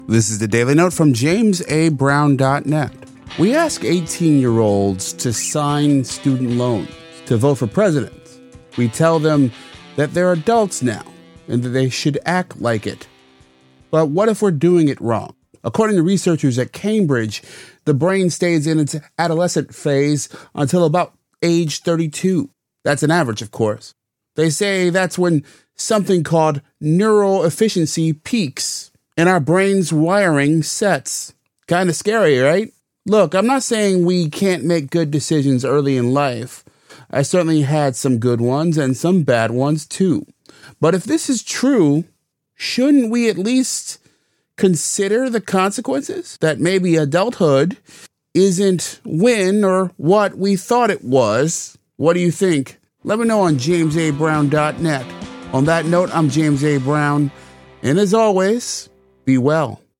This is the Daily Note from JamesABrown.net. We ask 18-year-olds to sign student loans to vote for presidents. We tell them that they're adults now and that they should act like it. But what if we're doing it wrong? According to researchers at Cambridge, the brain stays in its adolescent phase until about age 32. That's an average, of course. They say that's when something called neural efficiency peaks and our brain's wiring sets. Kind of scary, right? Look, I'm not saying we can't make good decisions early in life. I certainly had some good ones and some bad ones too. But if this is true, shouldn't we at least consider the consequences? That maybe adulthood isn't when or what we thought it was. What do you think? Let me know on JamesABrown.net. On that note, I'm James A. Brown, and as always, be well.